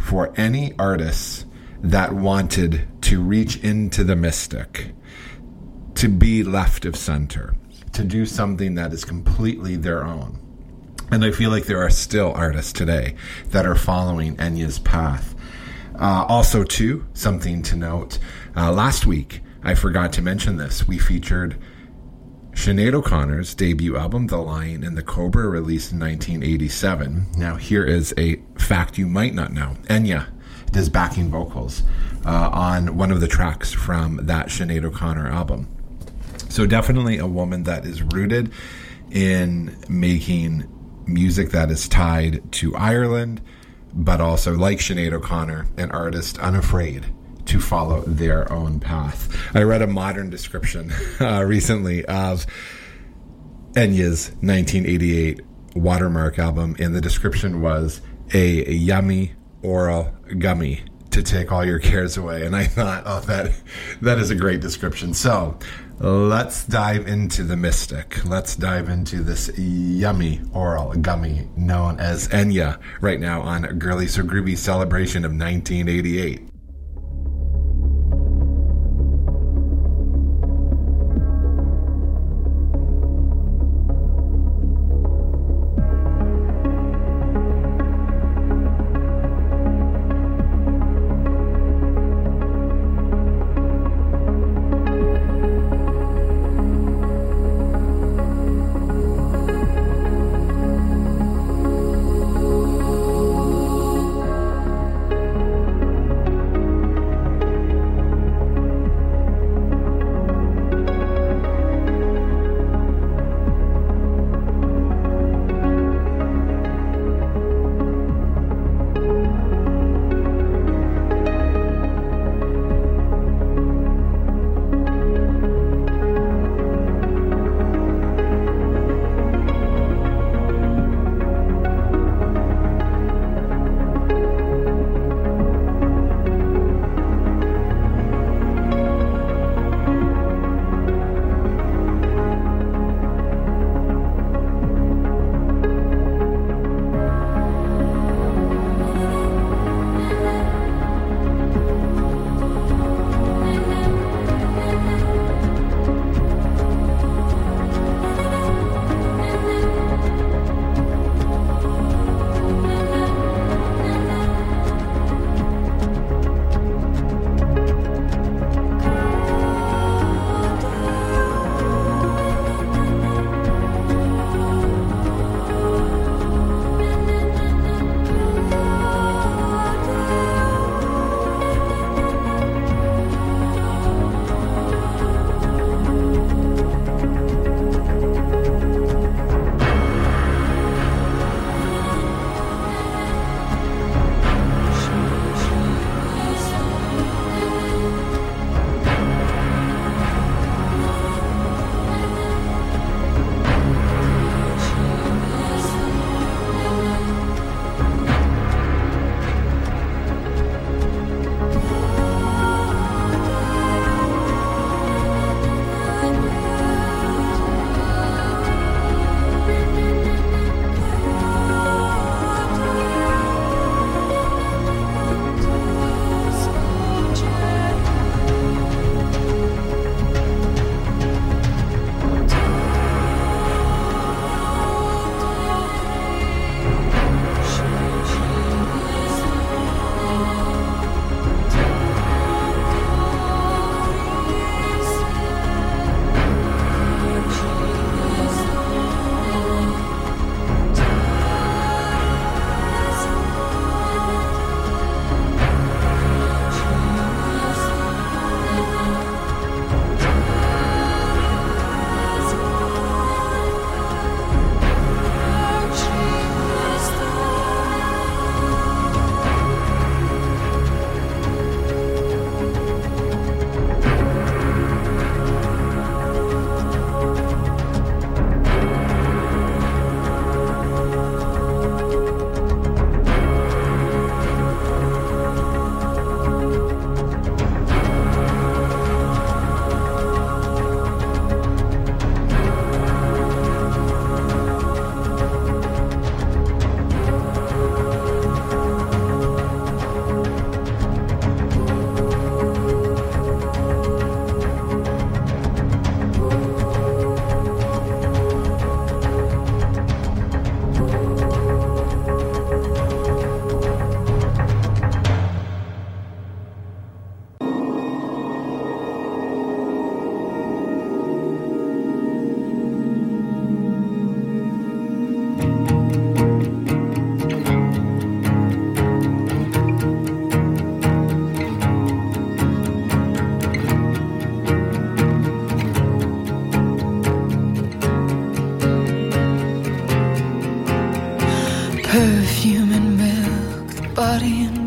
for any artists that wanted to reach into the mystic, to be left of center, to do something that is completely their own. And I feel like there are still artists today that are following Enya's path. Also, too, something to note, last week, I forgot to mention this, we featured Sinead O'Connor's debut album, The Lion and the Cobra, released in 1987. Now, here is a fact you might not know. Enya does backing vocals on one of the tracks from that Sinead O'Connor album. So definitely a woman that is rooted in making music that is tied to Ireland, but also, like Sinead O'Connor, an artist unafraid to follow their own path. I read a modern description recently of Enya's 1988 Watermark album, and the description was a yummy oral gummy to take all your cares away. And I thought, oh, that is a great description. So let's dive into the mystic. Let's dive into this yummy oral gummy known as Enya right now on Girly So Groovy celebration of 1988.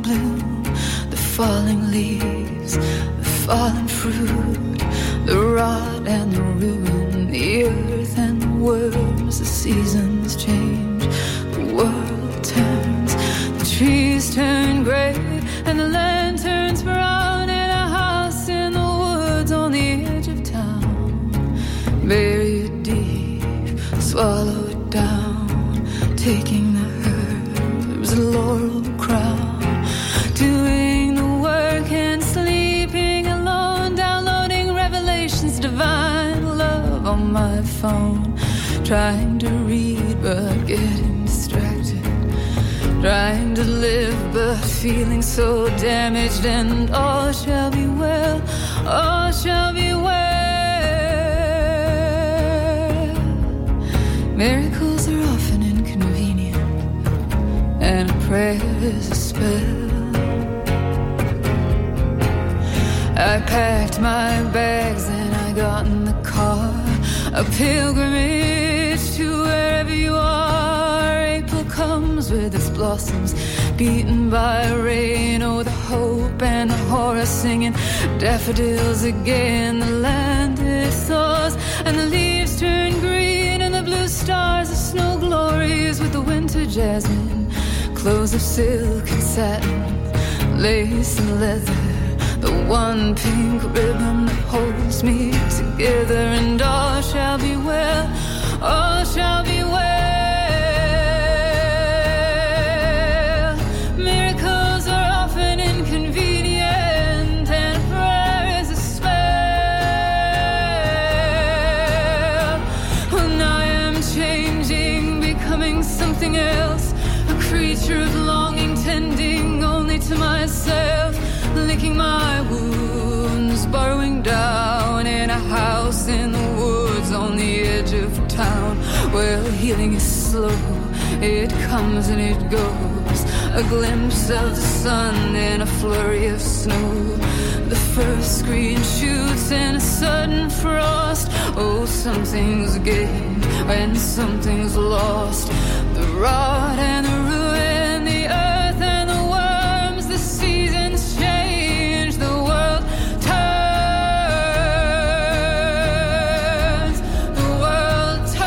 bloom, the falling leaves, the fallen fruit, the rot and the ruin, the earth and the worms. The seasons change, the world turns, the trees turn gray and the land turns brown, in a house in the woods on the edge of town, buried deep, swallowed down, taking the herbs, a laurel crown, doing the work and sleeping alone, downloading revelations, divine love on my phone, trying to read but getting distracted, trying to live but feeling so damaged, and all shall be well, all shall be well. Miracles are often inconvenient, and a prayer is a spell. I packed my bags and I got in the car, a pilgrimage to wherever you are. April comes with its blossoms, beaten by rain. Oh, the hope and the horror singing, daffodils again. The land it soars and the leaves turn green, and the blue stars are snow glories with the winter jasmine, clothes of silk and satin, lace and leather, the one pink ribbon that holds me together, and all shall be well, all shall be well. Miracles are often inconvenient, and prayer is a spell. And I am changing, becoming something else, a creature of longing, tending only to myself, licking my wounds, burrowing down in a house in the woods on the edge of town. Well, healing is slow, it comes and it goes, a glimpse of the sun in a flurry of snow, the first green shoots in a sudden frost. Oh, something's gained when something's lost, the rot and the ruin, the earth and the worms. The seasons change, the world turns, the world turns.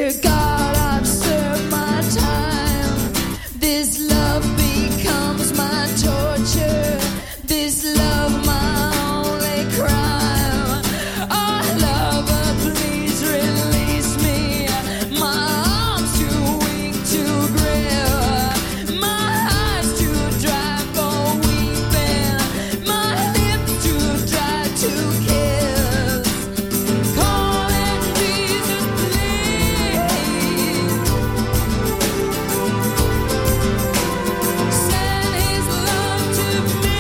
Dear God, I've served my time. This love becomes my torture. This love my only crime. Oh, lover, please release me. My arms too weak to grip. My eyes too dry for weeping. My lips too dry to kiss. Calling Jesus, please. Send his love to me.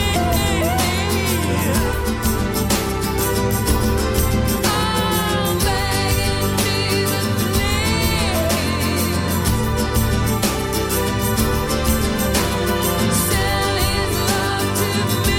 I'm begging Jesus, please. Send his love to me.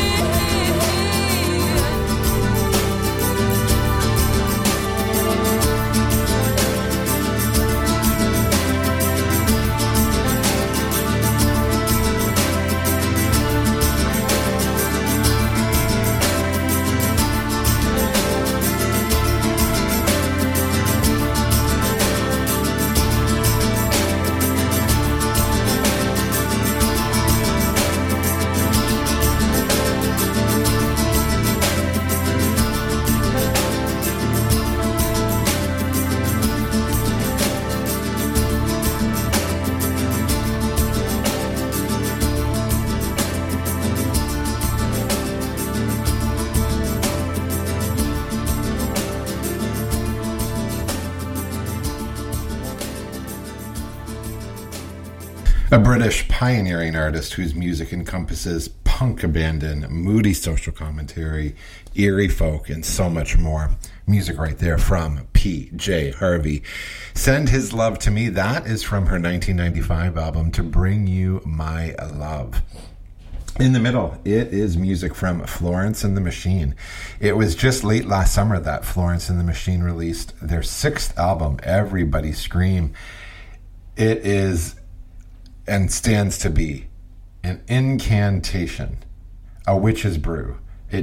A British pioneering artist whose music encompasses punk abandon, moody social commentary, eerie folk, and so much more. Music right there from P.J. Harvey. Send His Love to Me. That is from her 1995 album, To Bring You My Love. In the middle, it is music from Florence and the Machine. It was just late last summer that Florence and the Machine released their 6th album, Everybody Scream. It is and stands to be an incantation, a witch's brew.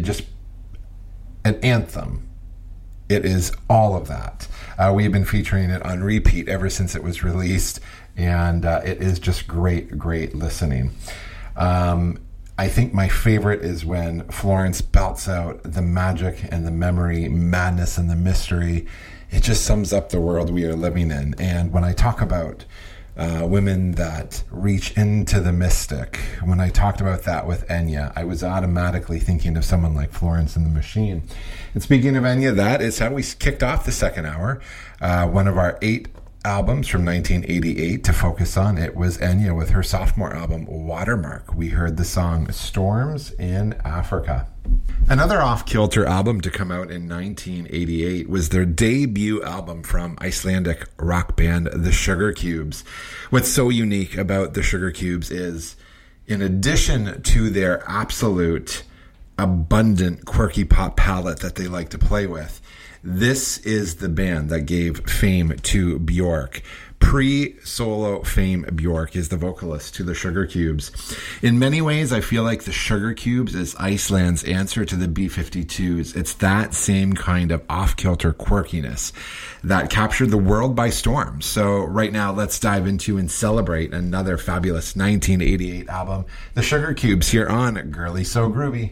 An anthem. It is all of that. We've been featuring it on repeat ever since it was released, and it is just great, great listening. I think my favorite is when Florence belts out the magic and the memory, madness and the mystery. It just sums up the world we are living in. And when I talk about women that reach into the mystic, when I talked about that with Enya, I was automatically thinking of someone like Florence and the Machine. And speaking of Enya, that is how we kicked off the second hour. One of our 8 albums from 1988 to focus on. It was Enya with her sophomore album, Watermark. We heard the song Storms in Africa. Another off-kilter album to come out in 1988 was their debut album from Icelandic rock band The Sugar Cubes. What's so unique about The Sugar Cubes is, in addition to their absolute abundant quirky pop palette that they like to play with, this is the band that gave fame to Björk. Pre-solo fame, Björk is the vocalist to the Sugar Cubes. In many ways, I feel like the Sugar Cubes is Iceland's answer to the B-52s. It's that same kind of off-kilter quirkiness that captured the world by storm. So right now, let's dive into and celebrate another fabulous 1988 album, the Sugar Cubes, here on Girly So Groovy.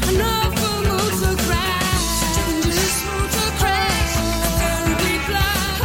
Fly.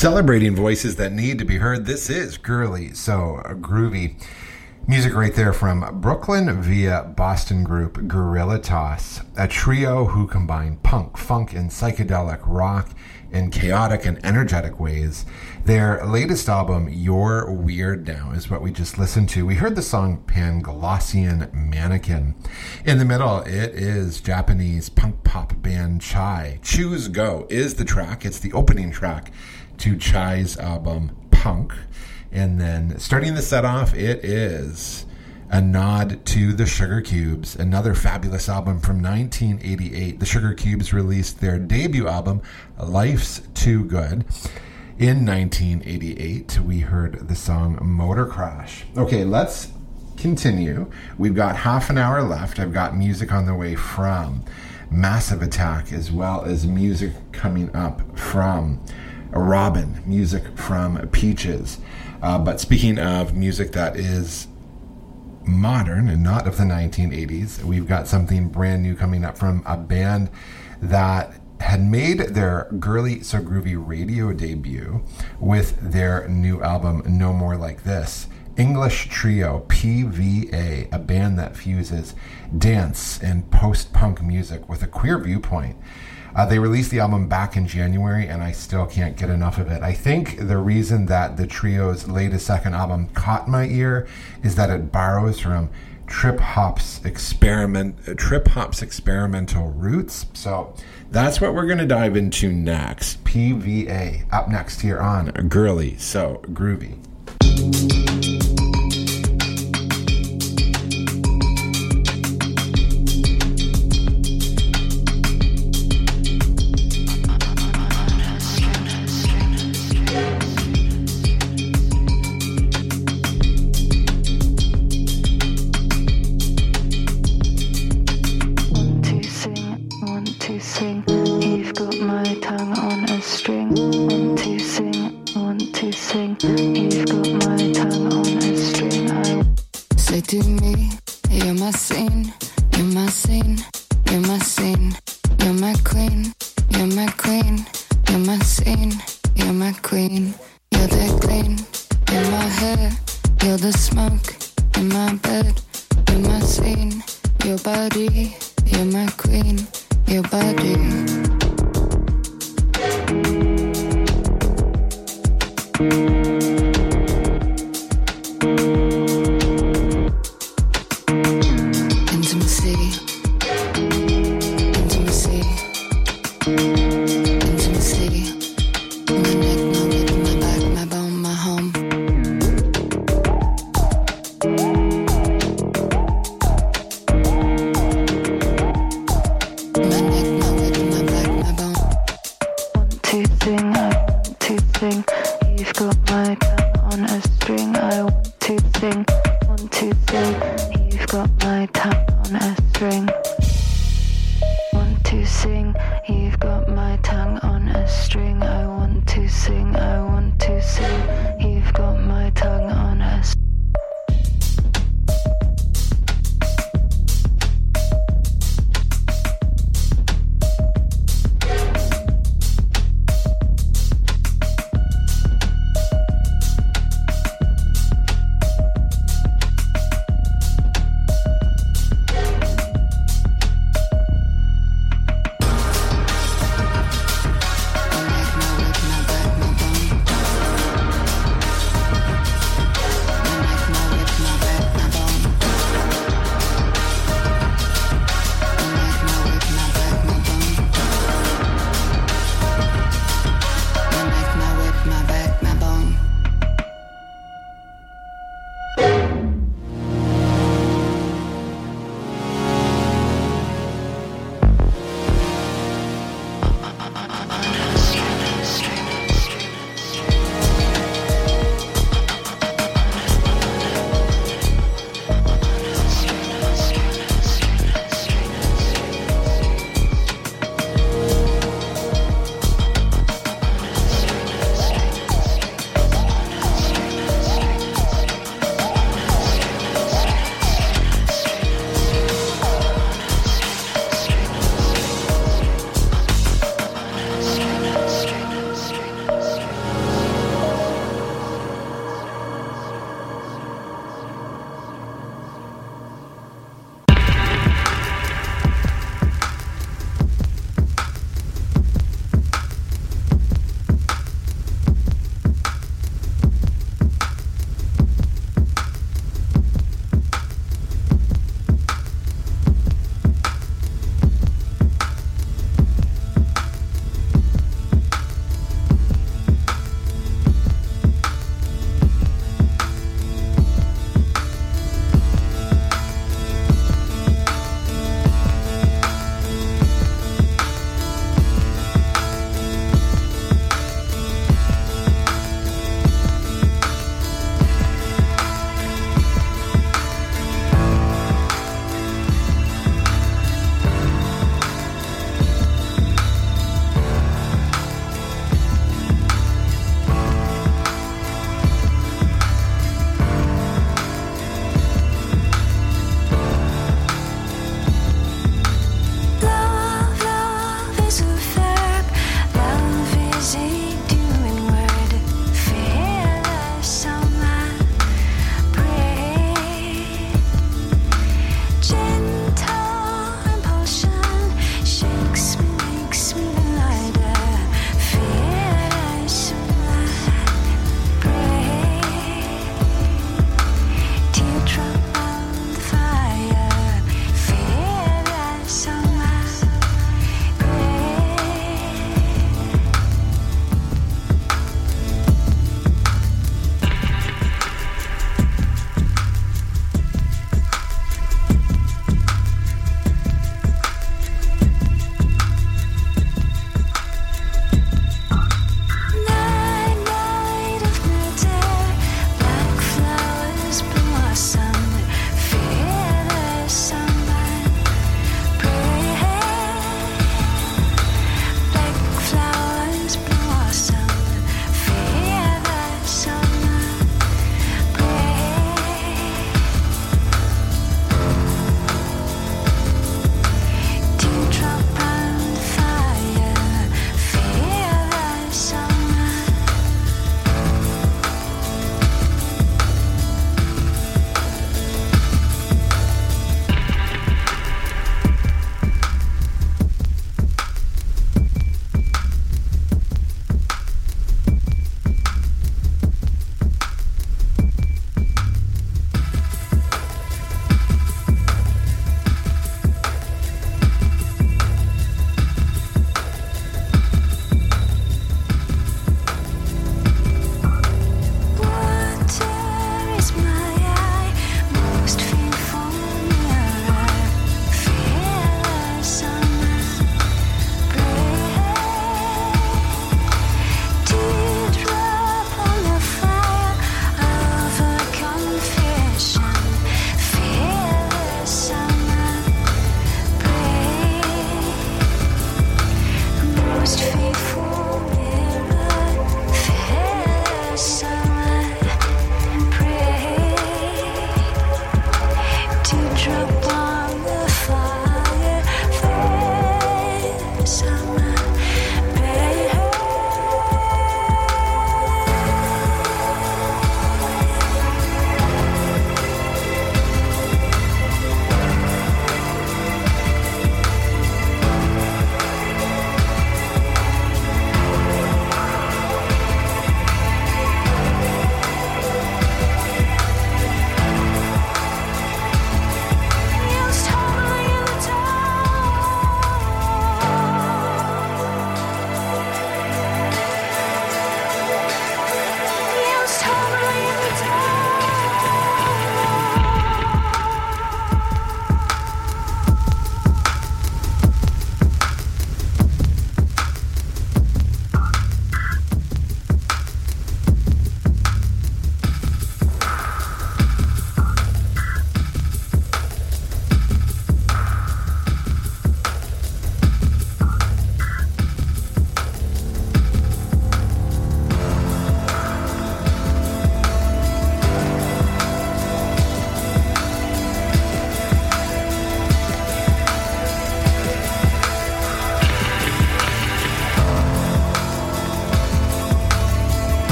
Celebrating voices that need to be heard. This is Girly So Groovy. Music right there from Brooklyn via Boston group Gorilla Toss, a trio who combine punk, funk, and psychedelic rock in chaotic and energetic ways. Their latest album, You're Weird Now, is what we just listened to. We heard the song Panglossian Mannequin. In the middle, it is Japanese punk pop band Chai. Choose Go is the track. It's the opening track to Chai's album Punk. And then starting the set off, it is a nod to the Sugar Cubes, another fabulous album from 1988. The Sugar Cubes released their debut album, Life's Too Good, in 1988. We heard the song Motor Crash. Okay, let's continue. We've got half an hour left. I've got music on the way from Massive Attack, as well as music coming up from Robin, music from Peaches. But speaking of music that is modern and not of the 1980s, we've got something brand new coming up from a band that had made their Girly So Groovy radio debut with their new album, No More Like This. English trio PVA, a band that fuses dance and post-punk music with a queer viewpoint. They released the album back in January, and I still can't get enough of it. I think the reason that the trio's latest second album caught my ear is that it borrows from Trip Hop's experimental roots. So that's what we're going to dive into next. PVA, up next here on Girly So Groovy.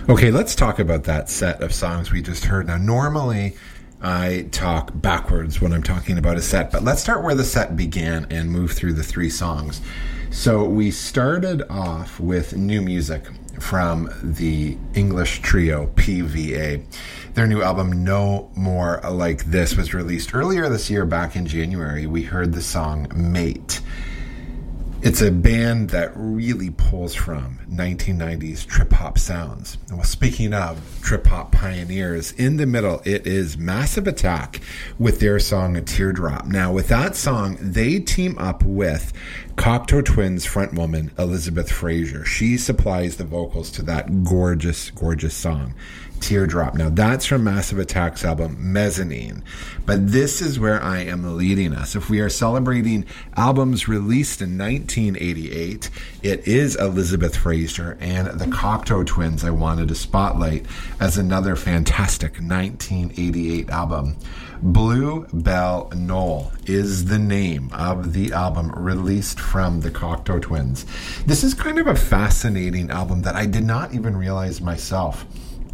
Okay, let's talk about that set of songs we just heard. Now, normally I talk backwards when I'm talking about a set, but let's start where the set began and move through the three songs. So we started off with new music from the English trio PVA. Their new album, No More Like This, was released earlier this year, back in January. We heard the song Mate. It's a band that really pulls from 1990s trip-hop sounds. Well, speaking of trip-hop pioneers, in the middle, it is Massive Attack with their song Teardrop. Now, with that song, they team up with Cocteau Twins frontwoman Elizabeth Fraser. She supplies the vocals to that gorgeous, gorgeous song, Teardrop. Now, that's from Massive Attack's album Mezzanine. But this is where I am leading us. If we are celebrating albums released in 1988, it is Elizabeth Fraser and the Cocteau Twins I wanted to spotlight as another fantastic 1988 album. Blue Bell Knoll is the name of the album released from the Cocteau Twins. This is kind of a fascinating album that I did not even realize myself.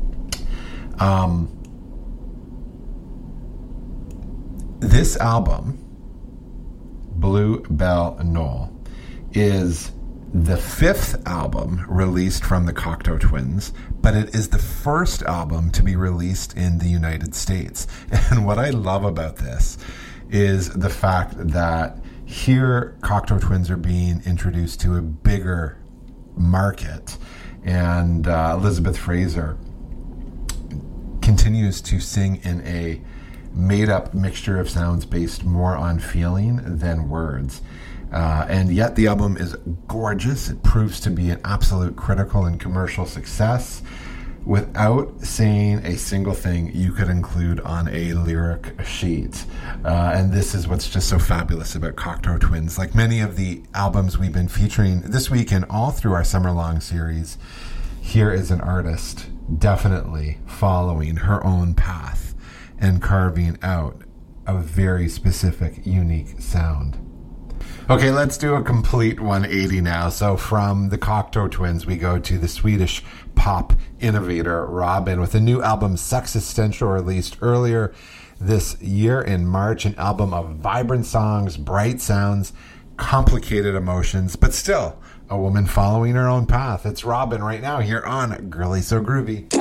This album, Blue Bell Knoll, is the fifth album released from the Cocteau Twins, but it is the first album to be released in the United States. And what I love about this is the fact that here Cocteau Twins are being introduced to a bigger market, and Elizabeth Fraser continues to sing in a made-up mixture of sounds based more on feeling than words. And yet the album is gorgeous. It proves to be an absolute critical and commercial success without saying a single thing you could include on a lyric sheet. And this is what's just so fabulous about Cocteau Twins. Like many of the albums we've been featuring this week and all through our summer-long series, here is an artist definitely following her own path and carving out a very specific, unique sound. Okay, let's do a complete 180 now. So from the Cocteau Twins, we go to the Swedish pop innovator Robyn with a new album, Sexistential, released earlier this year in March. An album of vibrant songs, bright sounds, complicated emotions, but still a woman following her own path. It's Robyn right now here on Girly So Groovy.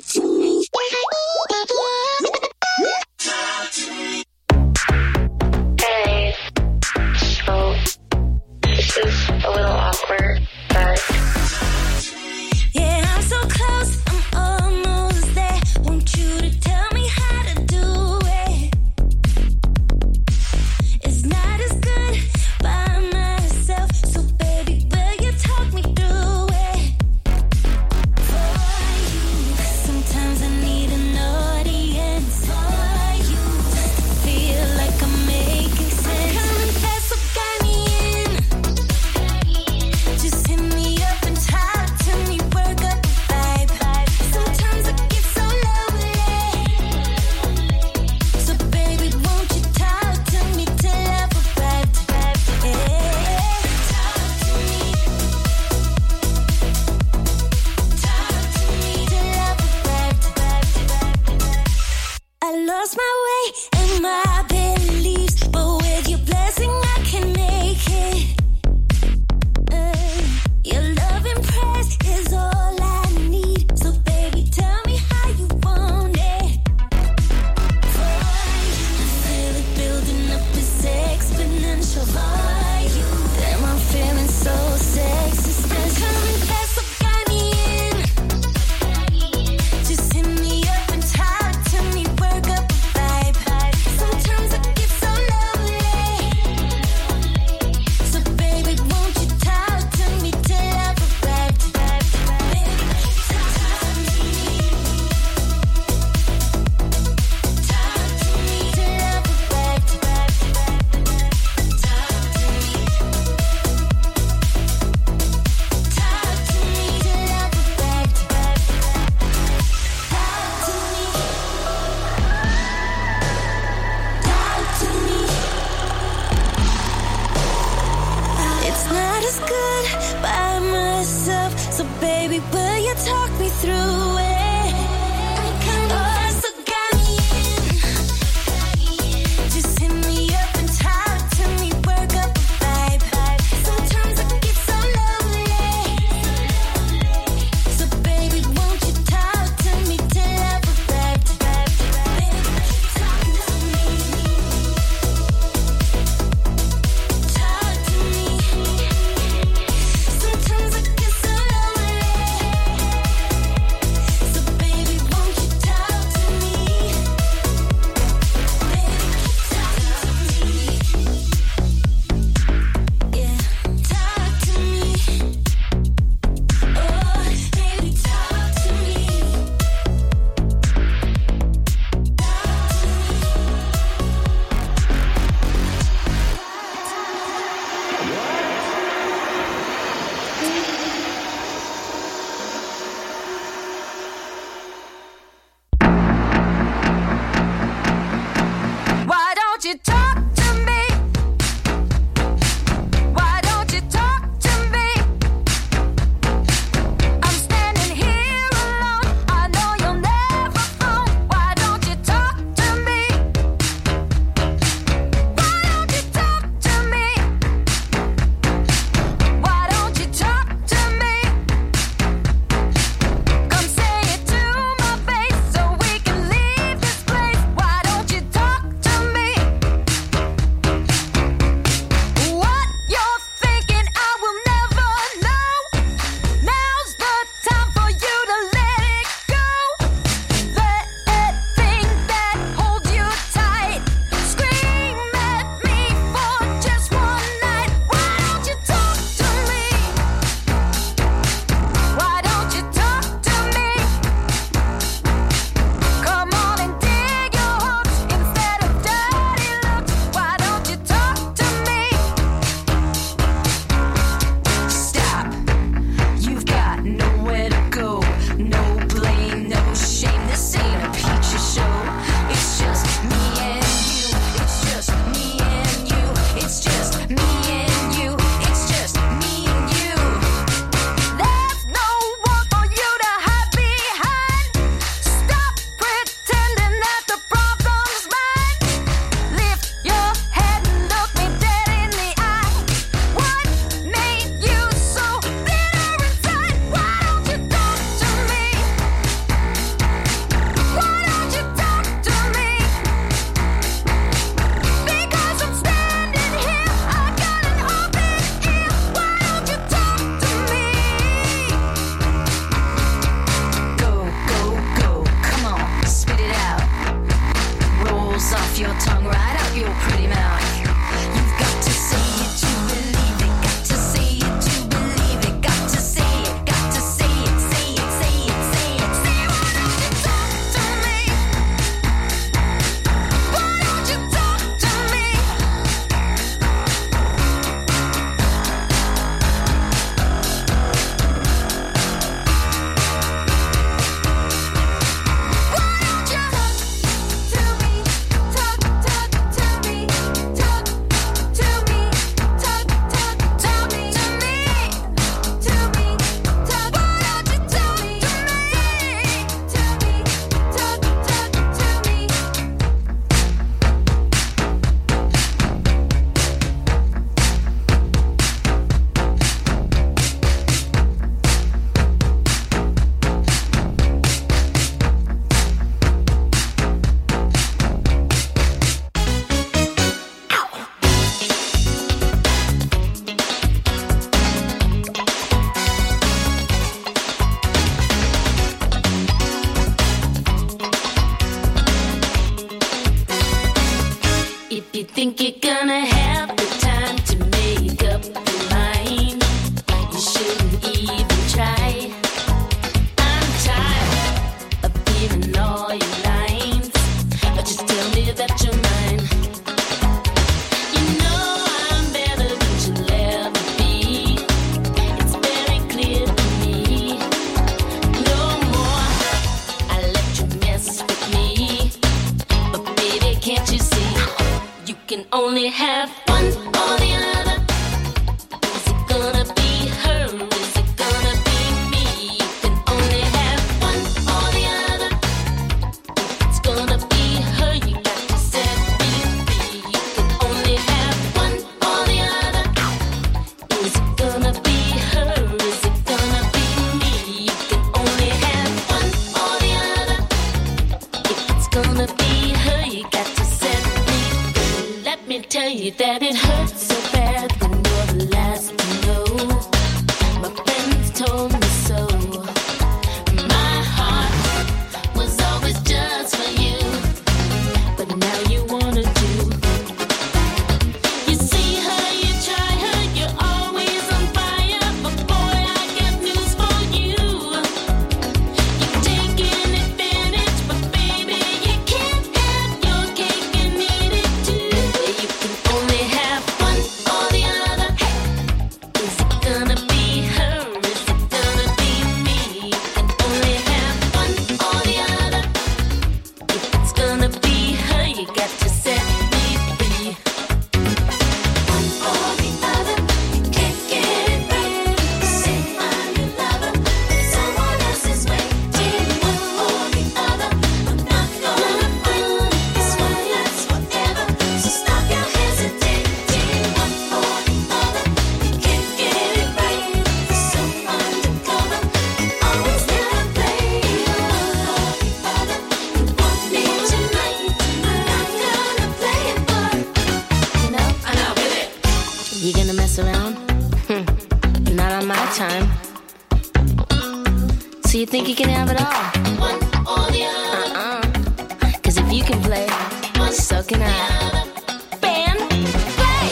Hey, so this is a little awkward, but yeah, I'm so close, I'm almost there. Want you to tell me how to do it. It's not as good by myself, so baby, will you talk me through it? For you, sometimes I need an audience. For you, just to feel like I'm making sense. Coming fast, so got me in. Just hit me up and talk to me, work up a vibe. Sometimes I get so lonely, so baby, won't you talk to me till I've arrived? Talk to me till I've arrived. I lost my way and my beliefs, but with your blessing I can make it. Your love and praise is all I need, so baby, tell me how you want it. I feel it building up, it's exponential. For you, damn, I'm feeling so sexy. I'm coming fast, so got me in. Just hit me up and talk to me, work up a vibe. Sometimes I get so lonely, so baby, won't you talk to me till I've arrived? Baby, talk to me. Talk to me till I've arrived. Talk to me. Talk to me till I've arrived. Talk to me. It's not as good by myself, So baby, will you talk me through it? So got me in. Just hit me up and talk to me, work up a vibe. Sometimes I get so lonely. So baby, won't you talk to me till I've arrived? Baby, talk to me. Talk to me. Sometimes I get so lonely. So baby, won't you talk to me? Baby, talk to me. Yeah, talk to me. Oh, baby, talk to me. Why don't you talk to me? Why don't you talk to me? I'm standing here alone. I know you'll never phone. Why don't you talk to me? Why don't you talk to me? Why don't you talk to me? Come say it to my face so we can leave this place. Why don't you talk to me? What you're thinking, I will never know. Now's the time for you to let it go. That thing that holds you tight. Scream at me for just one night. Why don't you talk to me? Why don't you talk to me? Come on and dig your hooks instead of dirty looks. Why don't you talk to me? Stop. You've got nowhere to go. No blame, no shame. This ain't a picture show. It's just me and you. It's just me and you. It's just me and you. It's just me and you. There's no one for you to hide behind. Stop pretending that the problem's mine. Lift your head and look me dead in the eye. What made you so bitter inside? Why don't you talk to me? Why don't you talk to me? Because I'm standing here, I got an open ear. Why don't you talk to me? Go, go, go, come on, spit it out. Rolls off your tongue, right out your pretty mouth. You've got to say it to believe it, got to say it to believe it, got to say it, got to say it, say it, say it, say it. Say, why don't you talk to me? Why don't you talk to me? Why don't you talk to me? Talk to me. Talk to me. Talk to me. To me. Talk. Why don't you tell me? To me. Talk to me. If you think you're gonna have the time to make up your mind, you shouldn't even try. I'm tired of hearing all your lines, but just tell me that you're mine. You know I'm better than you'll ever be. It's very clear to me. No more I let you mess with me, but baby, can't you see? You can only have time. So you think you can have it all? One or the other. 'Cause if you can play, so can I. Band, play!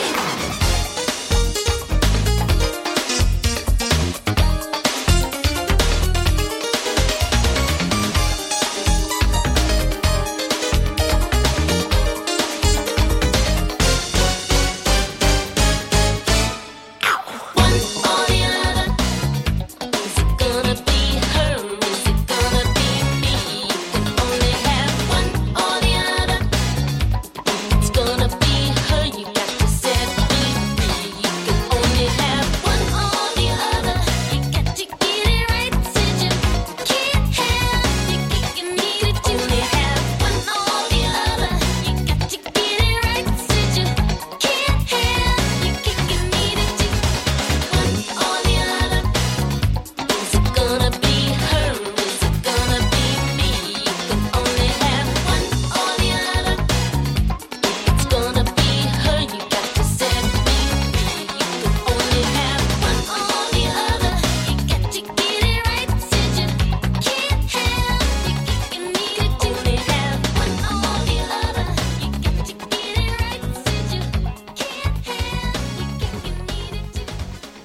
One or the other. Is it gonna be her? Is it gonna be me? You can only have one or the other. It's gonna be her. You got to set me free. You can only have one or the other. You got to get it right. Said you can't have. You need it. Only have one or the other. You got to get it right. Said you can't have. You need it. One or the other. Is it gonna be her? Is it gonna be me? You can only have one or the other. It's gonna be her. You got to set me free. You can only have one or the other. You got to get it right. Said you can't have. You need it. Only have one or the other. You got to get it right. Said you can't have. You need it.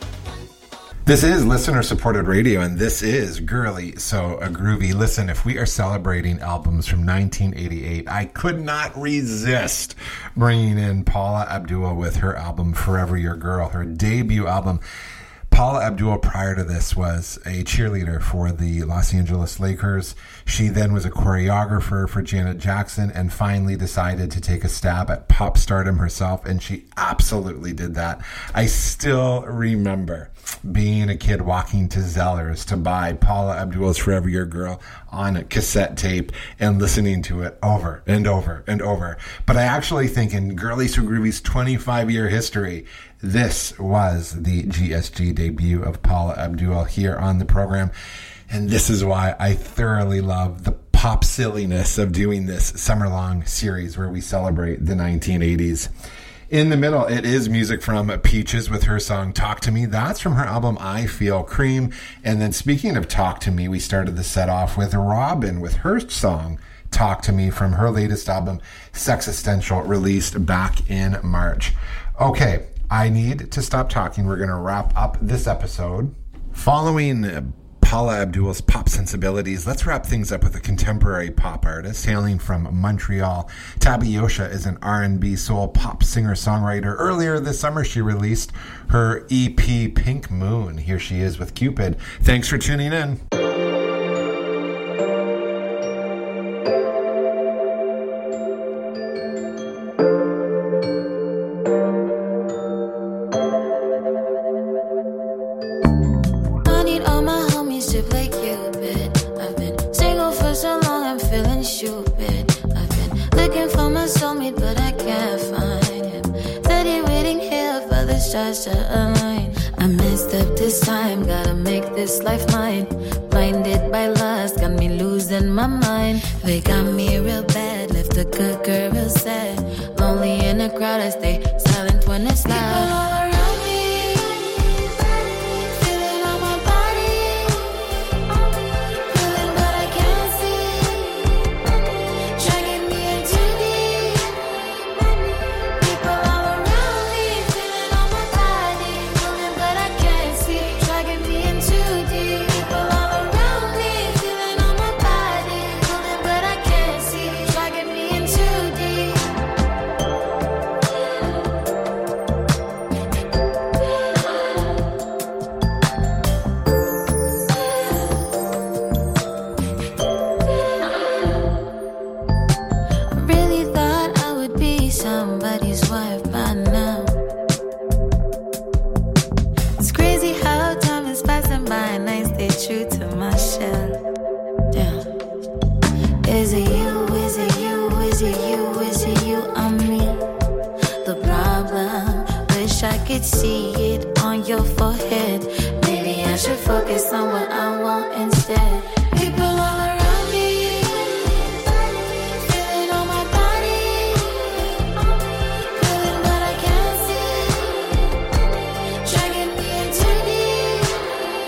This is listener-supported radio, and this is Girly So Groovy. Listen, if we are celebrating albums from 1988, I could not resist bringing in Paula Abdul with her album Forever Your Girl, her debut album. Paula Abdul, prior to this, was a cheerleader for the Los Angeles Lakers. She then was a choreographer for Janet Jackson and finally decided to take a stab at pop stardom herself, and she absolutely did that. I still remember being a kid walking to Zellers to buy Paula Abdul's Forever Your Girl on a cassette tape and listening to it over and over and over. But I actually think in Girly So Groovy's 25-year history, this was the GSG debut of Paula Abdul here on the program. And this is why I thoroughly love the pop silliness of doing this summer-long series where we celebrate the 1980s. In the middle, it is music from Peaches with her song Talk to Me. That's from her album I Feel Cream. And then speaking of Talk to Me, we started the set off with Robin with her song Talk to Me from her latest album, Sexistential, released back in March. Okay, I need to stop talking. We're going to wrap up this episode. Following Paula Abdul's pop sensibilities, let's wrap things up with a contemporary pop artist hailing from Montreal. Tabby Yosha is an R&B soul pop singer-songwriter. Earlier this summer, she released her EP Pink Moon. Here she is with Cupid. Thanks for tuning in. I need all my homies to play Cupid. I've been single for so long, I'm feeling stupid. I've been looking for my soulmate, but I can't find him. Steady waiting here for the stars to align. I messed up this time, gotta make this life mine. Blinded by lust, got me losing my mind. They got me real bad, left a good girl real sad. Lonely in a crowd, I stay silent when it's loud. See it on your forehead. Maybe I should focus on what I want instead. People all around me, feeling on my body, feeling but I can't see, dragging me in too deep.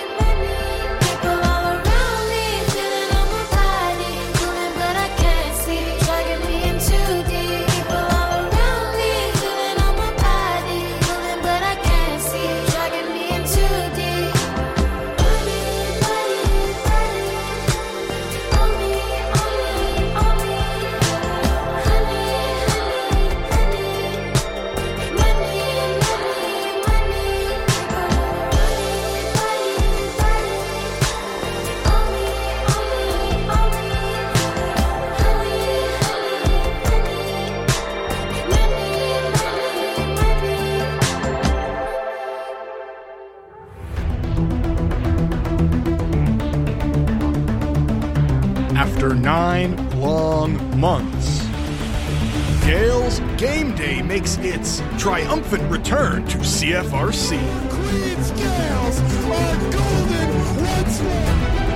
after 9 long months. Gales Game Day makes its triumphant return to CFRC. Queens Gales are golden once more.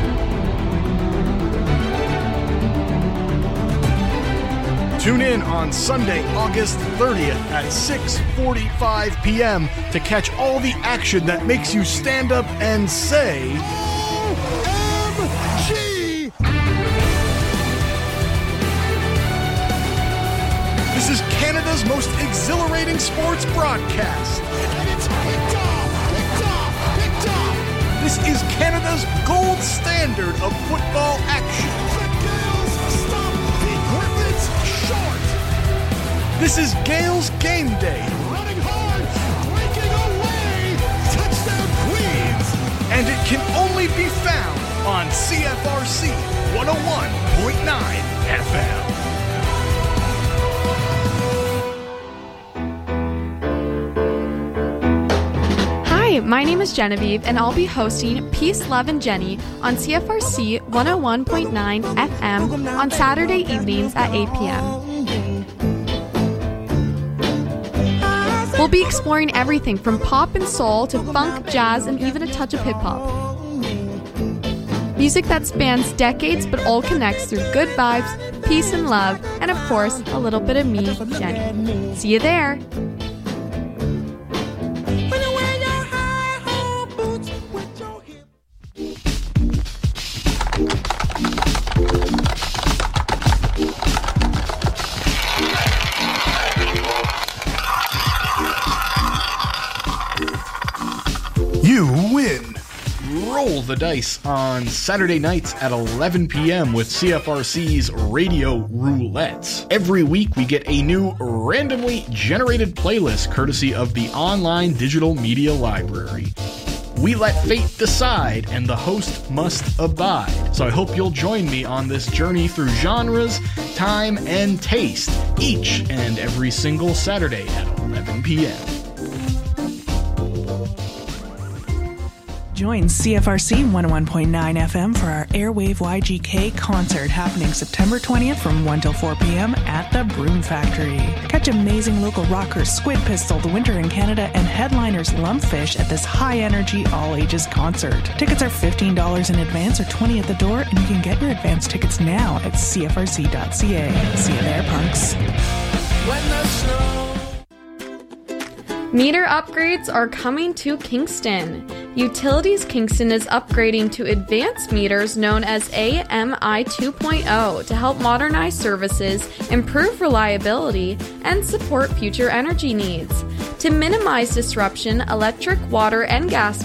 Tune in on Sunday, August 30th at 6:45 p.m. to catch all the action that makes you stand up and say, OMG! this is Canada's most exhilarating sports broadcast. And it's picked off! This is Canada's gold standard of football action. The Gales stop the Griffins short! This is Gales Game Day. Running hard, breaking away, touchdown Queens! And it can only be found on CFRC 101.9 FM. Hi, my name is Genevieve, and I'll be hosting Peace, Love, and Jenny on CFRC 101.9 FM on Saturday evenings at 8 p.m. We'll be exploring everything from pop and soul to funk, jazz, and even a touch of hip-hop. Music that spans decades but all connects through good vibes, peace and love, and of course, a little bit of me, Jenny. See you there! You win! Roll the dice on Saturday nights at 11 p.m. with CFRC's Radio Roulette. Every week we get a new randomly generated playlist courtesy of the online digital media library. We let fate decide, and the host must abide. So I hope you'll join me on this journey through genres, time, and taste, each and every single Saturday at 11 p.m. Join CFRC 101.9 FM for our Airwave YGK concert happening September 20th from 1 till 4 p.m. at the Broom Factory. Catch amazing local rockers Squid Pistol, The Winter in Canada, and headliners Lumpfish at this high-energy, all-ages concert. Tickets are $15 in advance or $20 at the door, and you can get your advance tickets now at cfrc.ca. See you there, punks. Meter upgrades are coming to Kingston. Utilities Kingston is upgrading to advanced meters known as AMI 2.0 to help modernize services, improve reliability, and support future energy needs. To minimize disruption, electric, water, and gas